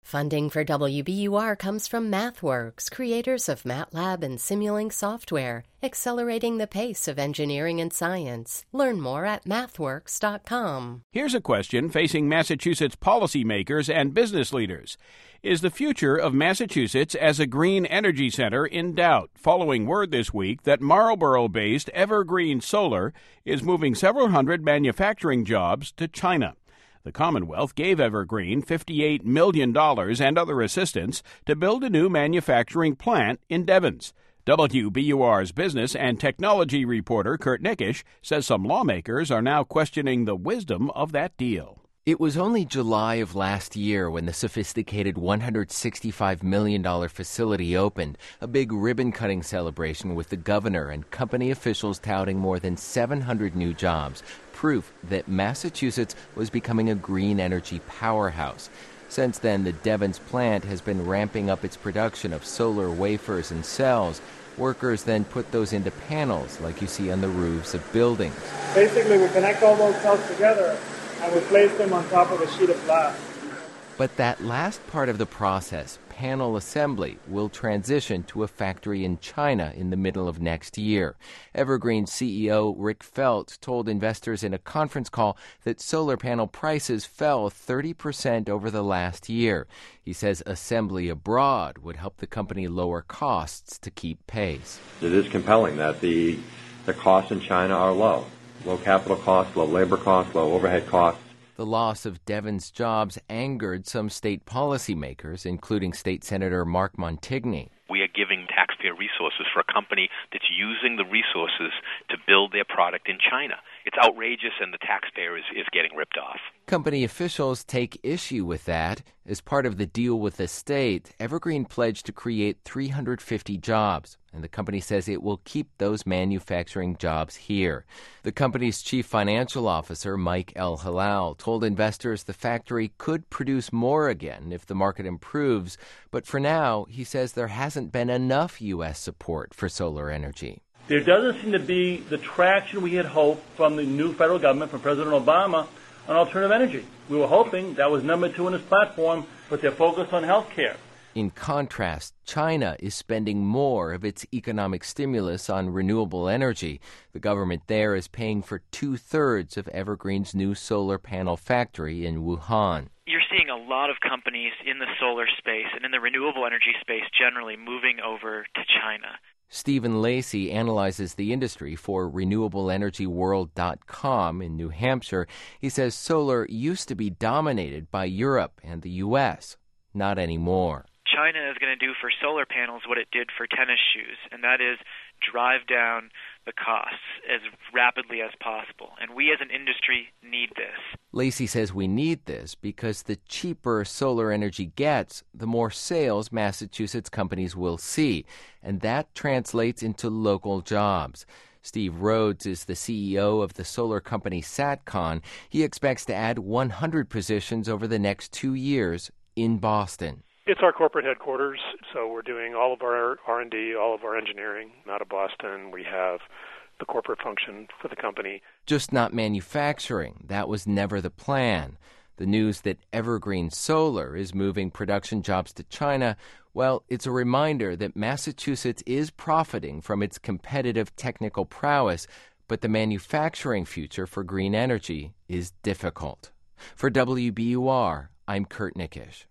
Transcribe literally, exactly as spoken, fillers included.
Funding for W B U R comes from MathWorks, creators of MATLAB and Simulink software, accelerating the pace of engineering and science. Learn more at mathworks dot com. Here's a question facing Massachusetts policymakers and business leaders. Is the future of Massachusetts as a green energy center in doubt, following word this week that Marlborough-based Evergreen Solar is moving several hundred manufacturing jobs to China? The Commonwealth gave Evergreen fifty-eight million dollars and other assistance to build a new manufacturing plant in Devens. W B U R's business and technology reporter Kurt Nickisch says some lawmakers are now questioning the wisdom of that deal. It was only July of last year when the sophisticated one hundred sixty-five million dollars facility opened, a big ribbon-cutting celebration with the governor and company officials touting more than seven hundred new jobs, proof that Massachusetts was becoming a green energy powerhouse. Since then, the Devens plant has been ramping up its production of solar wafers and cells. Workers then put those into panels like you see on the roofs of buildings. Basically, we connect all those cells together and we place them on top of a sheet of glass. But that last part of the process, panel assembly, will transition to a factory in China in the middle of next year. Evergreen C E O Rick Felt told investors in a conference call that solar panel prices fell thirty percent over the last year. He says assembly abroad would help the company lower costs to keep pace. It is compelling that the, the costs in China are low. Low capital costs, low labor costs, low overhead costs. The loss of Devens jobs angered some state policymakers, including State Senator Mark Montigny. We are giving taxpayer resources for a company that's using the resources to build their product in China. It's outrageous, and the taxpayer is, is getting ripped off. Company officials take issue with that. As part of the deal with the state, Evergreen pledged to create three hundred fifty jobs, and the company says it will keep those manufacturing jobs here. The company's chief financial officer, Mike El Halal, told investors the factory could produce more again if the market improves, but for now, he says there hasn't been enough U S support for solar energy. There doesn't seem to be the traction we had hoped from the new federal government, from President Obama, on alternative energy. We were hoping that was number two on his platform, but they're focused on health care. In contrast, China is spending more of its economic stimulus on renewable energy. The government there is paying for two-thirds of Evergreen's new solar panel factory in Wuhan. You're seeing a lot of companies in the solar space and in the renewable energy space generally moving over to China. Stephen Lacey analyzes the industry for renewable energy world dot com in New Hampshire. He says solar used to be dominated by Europe and the U S. Not anymore. China is going to do for solar panels what it did for tennis shoes, and that is drive down the costs as rapidly as possible. And we as an industry need this. Lacey says we need this because the cheaper solar energy gets, the more sales Massachusetts companies will see, and that translates into local jobs. Steve Rhodes is the C E O of the solar company SatCon. He expects to add one hundred positions over the next two years in Boston. It's our corporate headquarters, so we're doing all of our R and D, all of our engineering out of Boston. We have the corporate function for the company. Just not manufacturing. That was never the plan. The news that Evergreen Solar is moving production jobs to China, well, it's a reminder that Massachusetts is profiting from its competitive technical prowess, but the manufacturing future for green energy is difficult. For W B U R, I'm Kurt Nickisch.